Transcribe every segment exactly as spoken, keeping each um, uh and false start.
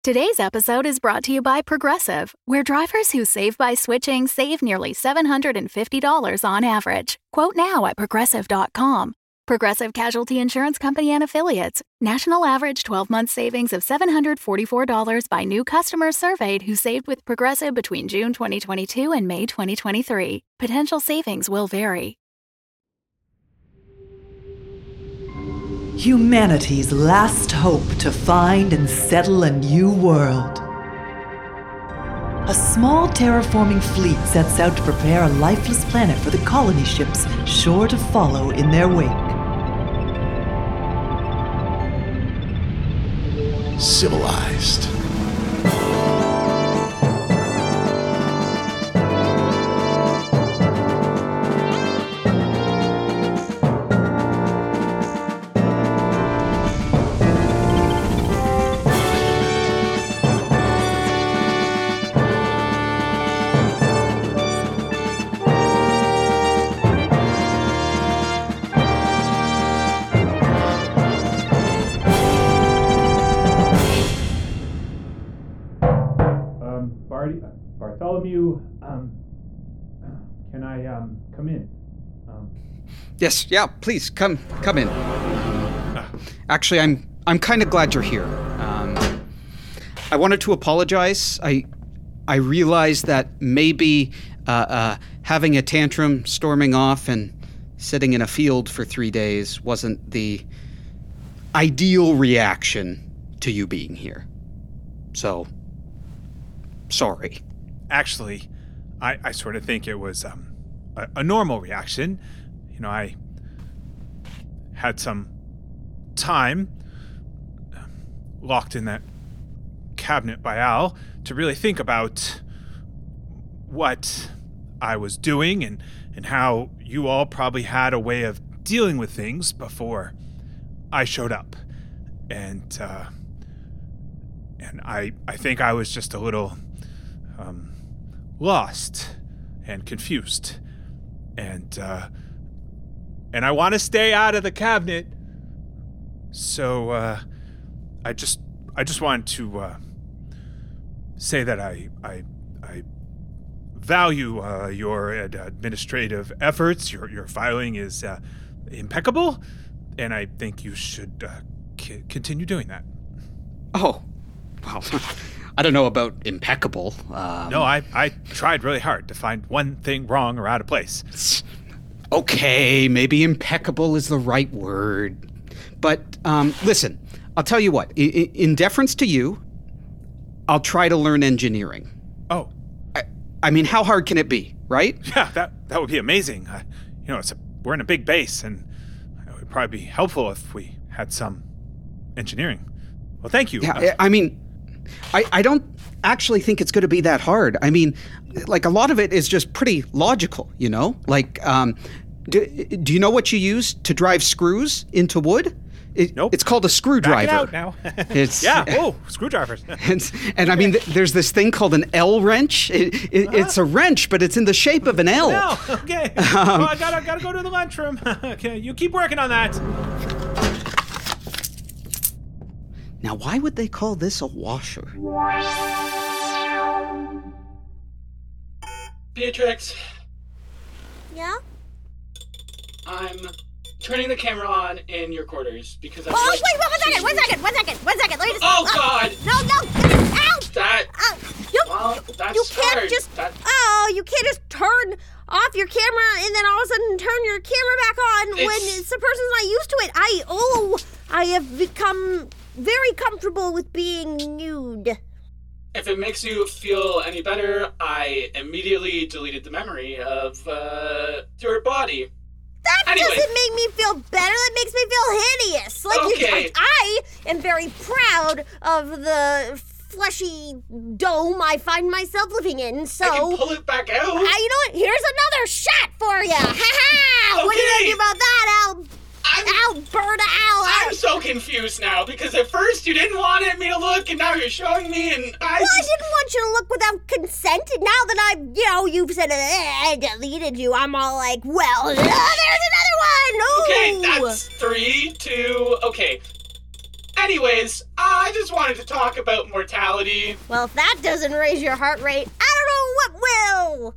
Today's episode is brought to you by Progressive, where drivers who save by switching save nearly seven hundred fifty dollars on average. Quote now at progressive dot com. Progressive Casualty Insurance Company and Affiliates. National average twelve-month savings of seven hundred forty-four dollars by new customers surveyed who saved with Progressive between June twenty twenty-two and May twenty twenty-three. Potential savings will vary. Humanity's last hope to find and settle a new world. A small terraforming fleet sets out to prepare a lifeless planet for the colony ships sure to follow in their wake. Civilized. Bartholomew, um, can I um, come in? Um, yes, yeah, please come, come in. Actually, I'm I'm kind of glad you're here. Um, I wanted to apologize. I I realized that maybe uh, uh, having a tantrum, storming off, and sitting in a field for three days wasn't the ideal reaction to you being here. So, sorry. Actually, I, I sort of think it was um, a, a normal reaction. You know, I had some time locked in that cabinet by Al to really think about what I was doing and, and how you all probably had a way of dealing with things before I showed up. And uh, and I I think I was just a little um, lost and confused. And uh, and I want to stay out of the cabinet. So uh, I just I just wanted to uh, say that I I I value uh, your ad- administrative efforts. Your your filing is uh, impeccable, and I think you should uh, c- continue doing that. Oh, well, I don't know about impeccable. Um, no, I I tried really hard to find one thing wrong or out of place. Okay, maybe impeccable is the right word. But um, listen, I'll tell you what. I- I- in deference to you, I'll try to learn engineering. Oh. I, I mean, how hard can it be, right? Yeah, that that would be amazing. Uh, you know, it's a, we're in a big base, and it would probably be helpful if we had some engineering. Well, thank you. Yeah, Uh, I mean, I, I don't actually think it's going to be that hard. I mean, like, a lot of it is just pretty logical, you know? Like, um, do, do you know what you use to drive screws into wood? It, Nope. It's called a screwdriver. Back it out now. It's, yeah, oh, screwdrivers. and, and I mean, th- there's this thing called an L wrench. It, it, Uh-huh. It's a wrench, but it's in the shape of an L. No, okay. Um, well, I gotta, gotta go to the lunchroom. Okay, you keep working on that. Now, why would they call this a washer? Beatrix, Yeah? I'm turning the camera on in your quarters because I'm. Oh, like, wait, one second, one second, one second, one second. Let me just. Oh, God! No, no! Ow! That. Ow! You, Well, that's you can't hard. just. That- Oh, you can't just turn off your camera and then all of a sudden turn your camera back on when It's- it's, the person's not used to it. I. Oh, I have become very comfortable with being nude. If it makes you feel any better, I immediately deleted the memory of uh, your body. That Anyway. doesn't make me feel better. That makes me feel hideous. Like you, Okay. I, I am very proud of the fleshy dome I find myself living in. So I can pull it back out. I, you know what? Here's another shot for you. Ha ha! What do you Okay. think about that, Al? I'm, Alberta, Al. I'm so confused now because at first you didn't want me to look, and now you're showing me, and I Well, I just. didn't want you to look without consent. And now that I, you know, you've said eh, I deleted you, I'm all like, well, uh, there's another one. Ooh. Okay, that's three, two. Okay. Anyways, I just wanted to talk about mortality. Well, if that doesn't raise your heart rate, I don't know what will!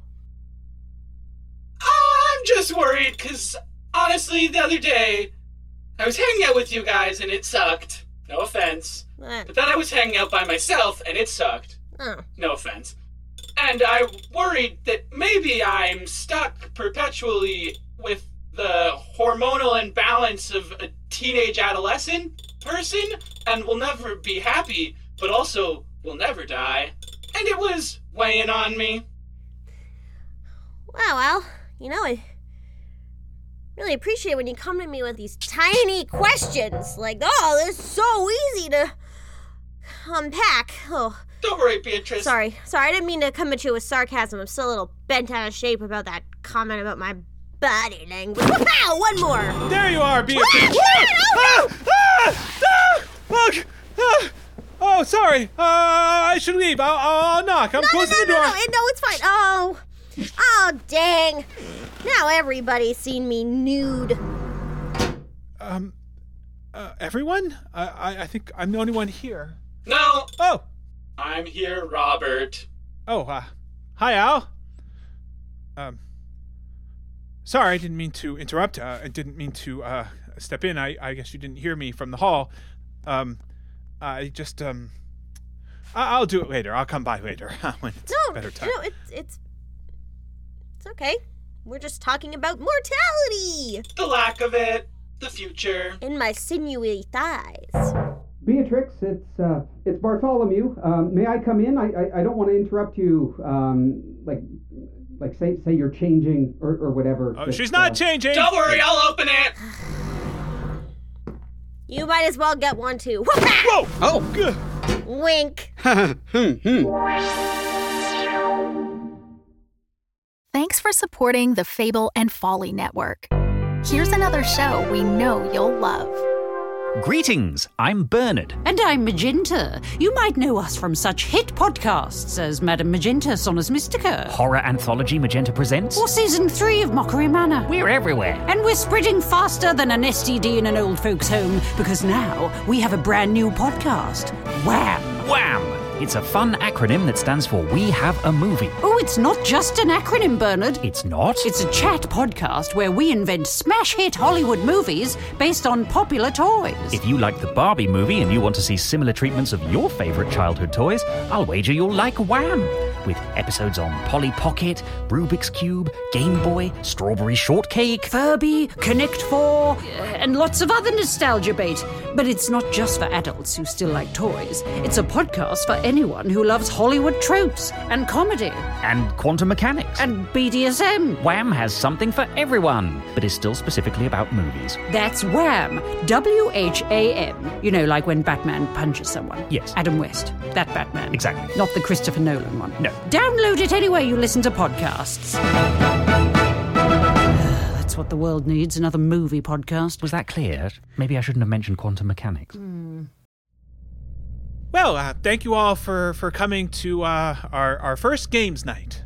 I'm just worried, because honestly, the other day, I was hanging out with you guys and it sucked. No offense. Uh, But then I was hanging out by myself and it sucked. oh. No offense. And I worried that maybe I'm stuck perpetually with the hormonal imbalance of a teenage adolescent person and will never be happy, but also will never die. And it was weighing on me. Wow, Al, you know, I really appreciate when you come to me with these tiny questions. Like, oh, this is so easy to unpack. Oh, Don't worry, Beatrice. sorry. Sorry, I didn't mean to come at you with sarcasm. I'm still a little bent out of shape about that comment about my body language. Wow, one more. There you are, Beatrice. Wait, ah, ah, ah, look. Ah, oh, sorry. Uh, I should leave. I'll, I'll knock. I'm No, no, closing no, the door. no, no, no, it's fine. Oh, oh, dang. Now everybody's seen me nude. Um, uh, everyone? I, I, I think I'm the only one here. No, Oh, I'm here, Robert. oh. Uh, hi, Al. Um, sorry, I didn't mean to interrupt. Uh, I didn't mean to uh step in. I, I guess you didn't hear me from the hall. Um, I just um, I, I'll do it later. I'll come by later when it's No, a better time. no, it's it's it's okay. We're just talking about mortality The lack of it, the future. in my sinewy thighs. Beatrix, it's uh, it's Bartholomew. Um, may I come in? I I, I don't want to interrupt you. Um, like like say say you're changing or, or whatever. Oh, but, she's not uh, changing. Don't worry, I'll open it. You might as well get one too. Whoa! Oh. Good. Wink. Hmm, hmm. Thanks for supporting the Fable and Folly Network. Here's another show we know you'll love. Greetings, I'm Bernard. And I'm Magenta. You might know us from such hit podcasts as Madame Magenta, Sonus Mystica, Horror Anthology Magenta Presents. or Season three of Mockery Manor. We're everywhere. And we're spreading faster than an S T D in an old folks' home because now we have a brand new podcast, Wham! Wham! It's a fun acronym that stands for We Have a Movie. Oh, it's not just an acronym, Bernard. It's not? It's a chat podcast where we invent smash hit Hollywood movies based on popular toys. If you like the Barbie movie and you want to see similar treatments of your favourite childhood toys, I'll wager you'll like Wham! With episodes on Polly Pocket, Rubik's Cube, Game Boy, Strawberry Shortcake, Furby, Connect Four, and lots of other nostalgia bait. But it's not just for adults who still like toys. It's a podcast for anyone who loves Hollywood tropes and comedy and quantum mechanics. and B D S M. Wham has something for everyone, but is still specifically about movies. That's Wham! W H A M. You know, like when Batman punches someone. Yes. Adam West. That Batman. Exactly. Not the Christopher Nolan one. No. Download it anywhere you listen to podcasts. That's what the world needs, another movie podcast. Was that clear? Maybe I shouldn't have mentioned quantum mechanics. Well, uh, thank you all for, for coming to uh, our, our first games night.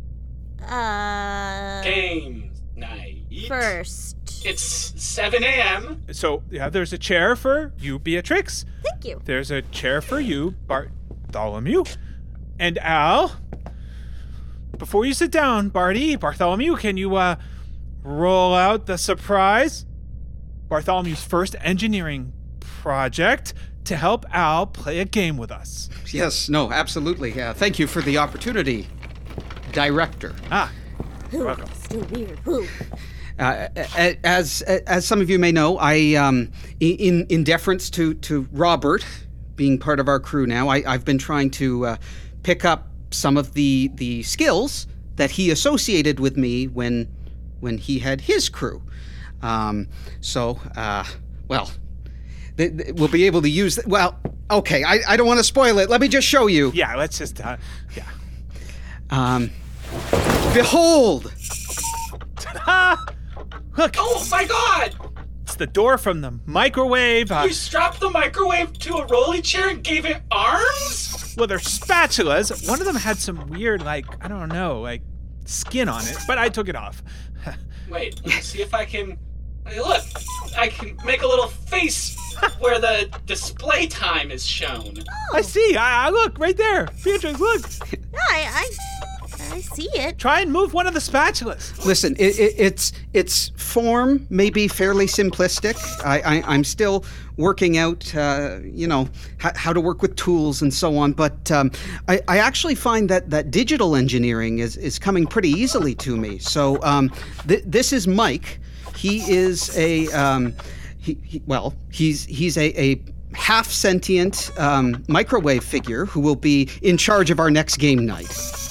Uh, Game night. first. It's seven a.m. So, yeah, there's a chair for you, Beatrix. Thank you. There's a chair for you, Bartholomew. And Al, before you sit down, Barty, Bartholomew, can you uh, roll out the surprise? Bartholomew's first engineering project to help Al play a game with us. Yes, no, absolutely. Uh, thank you for the opportunity, Director. Ah, Ooh, welcome. still weird. Ooh. Uh, as as some of you may know, I um, in in deference to to Robert being part of our crew now, I, I've been trying to uh, pick up some of the the skills that he associated with me when when he had his crew. Um, so, uh, well, th- th- we'll be able to use. Th- well, okay, I, I don't want to spoil it. Let me just show you. Yeah, let's just, uh, yeah. Um, behold. Ah, look, Oh my god! it's the door from the microwave. Uh, You strapped the microwave to a rolly chair and gave it arms? well, they're spatulas. One of them had some weird, like, I don't know, like, skin on it, but I took it off. Wait, let me see if I can Hey, look, I can make a little face where the display time is shown. I see. I, I look right there. Beatrix, look. No, I, I, I see it. Try and move one of the spatulas. Listen, it, it, its its form may be fairly simplistic. I, I, I'm still working out, uh, you know, h- how to work with tools and so on. But um, I, I actually find that, that digital engineering is, is coming pretty easily to me. So um, th- this is Mike. He is a um, he, he, well, he's he's a, a half sentient um, microwave figure who will be in charge of our next game night.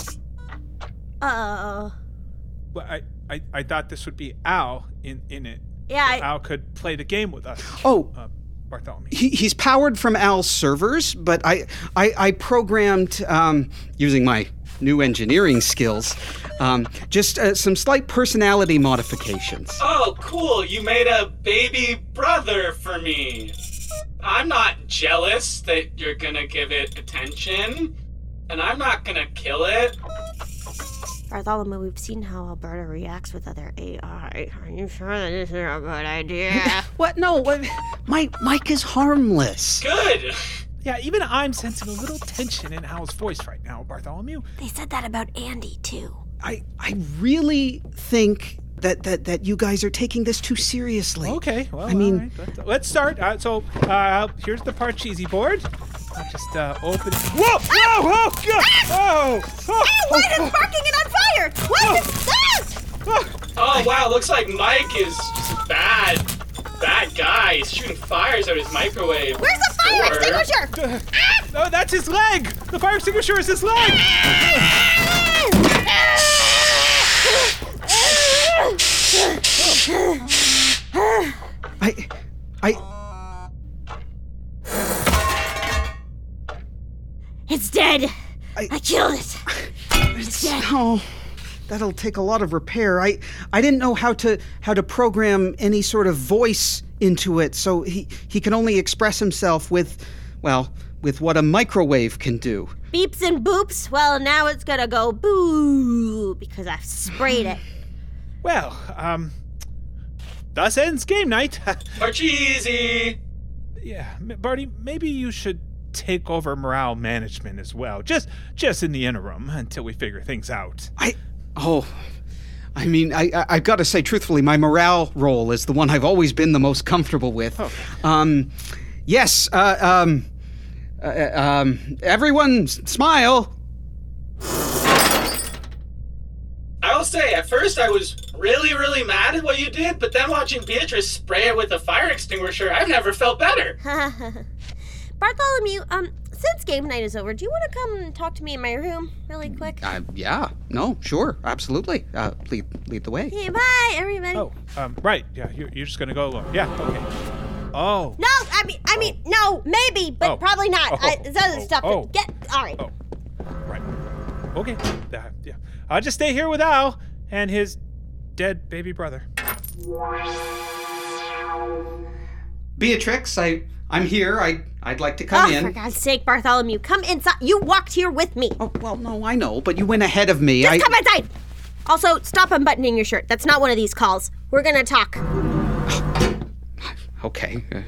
Uh. Well, I, I, I thought this would be Al in, in it. Yeah. So I, Al could play the game with us. Oh. Uh, Bartholomew. He, he's powered from Al's servers, but I I, I programmed um, using my new engineering skills, um, just uh, some slight personality modifications. Oh, cool. You made a baby brother for me. I'm not jealous that you're gonna give it attention, and I'm not gonna kill it. Bartholomew, we've seen how Alberta reacts with other A I. Are you sure that this is a good idea? What? No, what? Mike, Mike is harmless. Good. Yeah, even I'm sensing a little tension in Al's voice right now, Bartholomew. They said that about Andy, too. I I really think that, that, that you guys are taking this too seriously. Okay, well, I mean, all right. let's, let's start. Uh, so, uh, here's the Parcheesi board. I'll just uh, open. Whoa! Whoa! Whoa! God! Oh! Oh! Hey, why is sparking it on fire? What is that? Oh! Oh, wow. Looks like Mike is just a bad, bad guy. He's shooting fires out of his microwave. Where's the fire Or- extinguisher? No, that's his leg! The fire extinguisher is his leg! I I It's dead. I- I killed it. It's, oh, that'll take a lot of repair. I I didn't know how to how to program any sort of voice into it, so he he can only express himself with, well, with what a microwave can do. Beeps and boops. Well, now it's gonna go boo because I've sprayed it. Well, um, thus ends game night. Parcheesi. Yeah, M- Barty, maybe you should take over morale management as well, just just in the interim until we figure things out. I oh. I mean, I, I, I've got to say, truthfully, my morale role is the one I've always been the most comfortable with. Oh. Um, yes, uh, um, uh, um, everyone smile. I will say, at first I was really, really mad at what you did, but then watching Beatrice spray it with a fire extinguisher, I've never felt better. Bartholomew, um, since game night is over, do you want to come and talk to me in my room really quick? Uh, yeah, no, sure, absolutely. Uh, lead, lead the way. Okay, bye, everybody. Oh, um, right, yeah, you're, you're just gonna go alone. Yeah, okay. Oh. No, I mean, I mean, no, maybe, but Oh. probably not. Oh. I, this other Oh. stuff. Oh. Get, all right. Oh, right. Okay, uh, yeah. I'll just stay here with Al and his dead baby brother. Beatrix, I, I'm here. I, I'd like to come Oh, in. for God's sake, Bartholomew, come inside. You walked here with me. Oh, well, no, I know, but you went ahead of me. Just I, come inside. Also, stop unbuttoning your shirt. That's not one of these calls. We're gonna talk. Okay. Uh,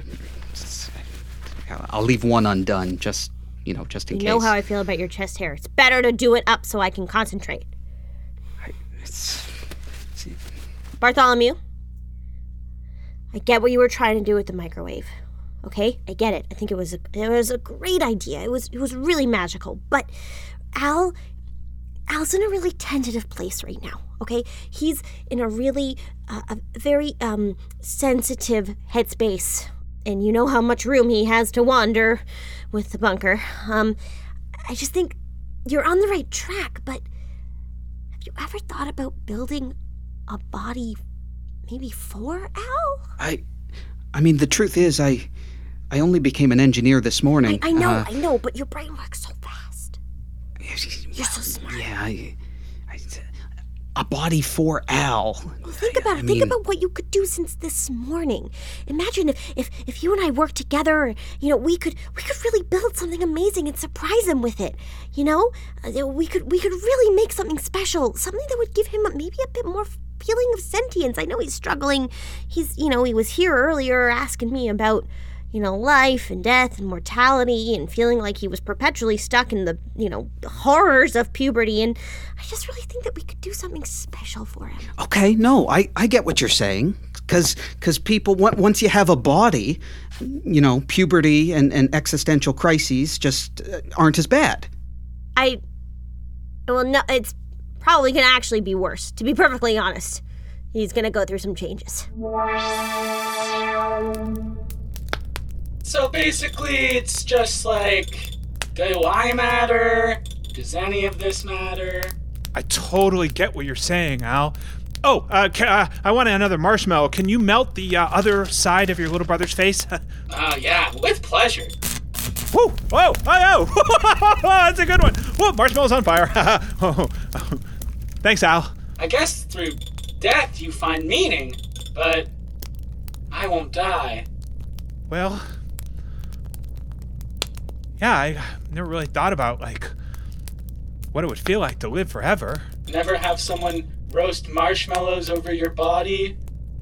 I'll leave one undone, just, you know, just in You case. know how I feel about your chest hair. It's better to do it up so I can concentrate. It's, see, Bartholomew, I get what you were trying to do with the microwave. Okay, I get it. I think it was a, it was a great idea. It was it was really magical. But Al, Al's in a really tentative place right now. Okay, he's in a really uh, a very um, sensitive headspace, and you know how much room he has to wander with the bunker. Um, I just think you're on the right track. But have you ever thought about building a body, maybe for Al? I, I mean, the truth is, I, I only became an engineer this morning. I, I know, Uh, I know, but your brain works so fast. You're so smart. Yeah, I, I, a body for Al. Well, think about I it. mean- Think about what you could do since this morning. Imagine if, if, if you and I worked together. You know, we could we could really build something amazing and surprise him with it. You know, Uh, we could we could really make something special, something that would give him maybe a bit more feeling of sentience. I know he's struggling. He's, you know, he was here earlier asking me about, you know, life and death and mortality and feeling like he was perpetually stuck in the, you know, horrors of puberty. And I just really think that we could do something special for him. Okay, no, I, I get what you're saying. Because because people, once you have a body, you know, puberty and, and existential crises just aren't as bad. I, well, no, it's probably going to actually be worse, to be perfectly honest. He's going to go through some changes. So basically, it's just like, do I matter? Does any of this matter? I totally get what you're saying, Al. Oh, uh, ca- uh, I want another marshmallow. Can you melt the uh, other side of your little brother's face? Oh, uh, yeah, with pleasure. Whoa, whoa, oh, oh. That's a good one. Whoa, marshmallow's on fire. oh, oh. Thanks, Al. I guess through death you find meaning, but I won't die. Well, yeah, I never really thought about, like, what it would feel like to live forever. Never have someone roast marshmallows over your body?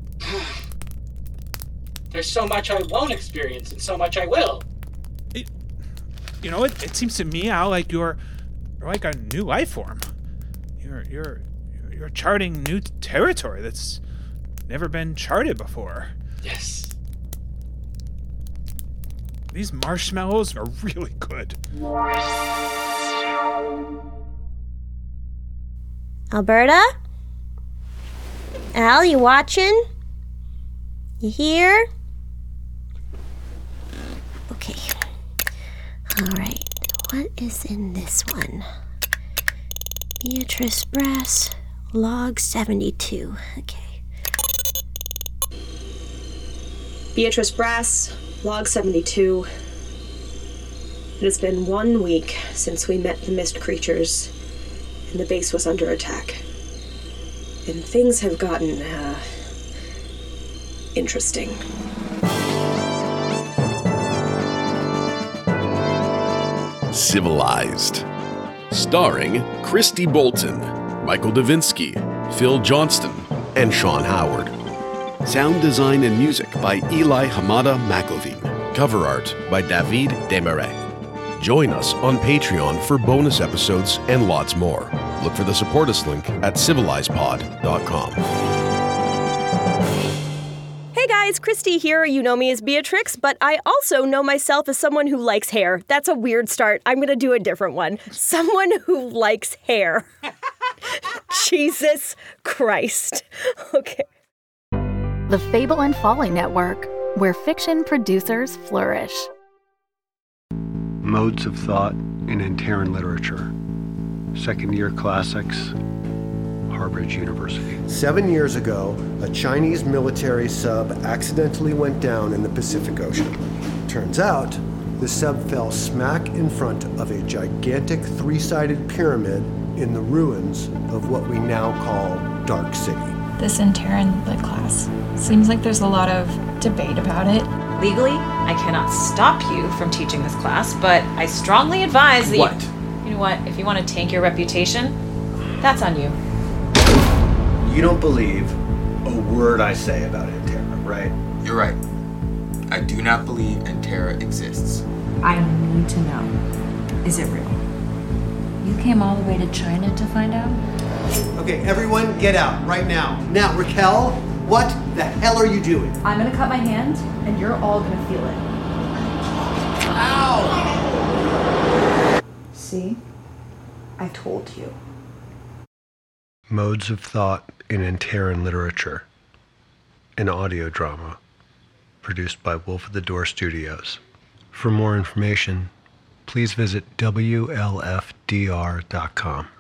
There's so much I won't experience and so much I will. It, you know, it, it seems to me, Al, like you're, you're like a new life form. You're you're you're charting new territory that's never been charted before. Yes. These marshmallows are really good. Alberta? Al, you watching? You here? Okay. All right. What is in this one? Beatrice Brass, log seventy-two. Okay. Beatrice Brass, log seventy-two. It has been one week since we met the mist creatures, and the base was under attack. And things have gotten, uh, interesting. Civilized. Starring Christy Bolton, Michael Davinsky, Phil Johnston, and Sean Howard. Sound design and music by Eli Hamada McElveen. Cover art by David Desmarais. Join us on Patreon for bonus episodes and lots more. Look for the support us link at civilized pod dot com. Hey guys, Christy here. You know me as Beatrix, but I also know myself as someone who likes hair. That's a weird start. I'm going to do a different one. Someone who likes hair. Jesus Christ. Okay. The Fable and Folly Network, where fiction producers flourish. Modes of Thought in Antaran Literature. Second Year Classics, Harbridge University. Seven years ago, a Chinese military sub accidentally went down in the Pacific Ocean. Turns out, the sub fell smack in front of a gigantic three-sided pyramid in the ruins of what we now call Dark City. This Antaran Lit class. Seems like there's a lot of debate about it. Legally, I cannot stop you from teaching this class, but I strongly advise that What? you... You know what? If you want to tank your reputation, that's on you. You don't believe a word I say about Antera, right? You're right. I do not believe Antera exists. I need to know. Is it real? You came all the way to China to find out? Okay, everyone get out right now. Now, Raquel, what the hell are you doing? I'm gonna cut my hand, and you're all gonna feel it. Ow! See? I told you. Modes of Thought in Antaran Literature. An audio drama produced by Wolf of the Door Studios. For more information, please visit W L F D R dot com.